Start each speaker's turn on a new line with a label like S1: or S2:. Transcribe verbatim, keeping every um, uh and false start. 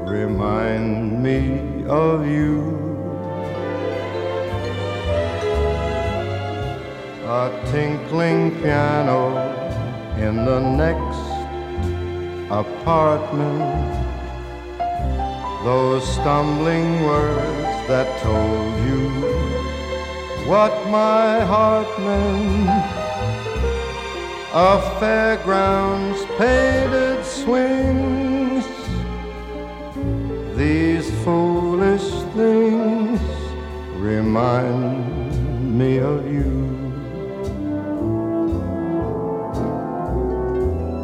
S1: remind me of you. A tinkling piano in the next apartment, those stumbling words that told you what my heart meant. A fairground's painted swings, these foolish things remind me of you.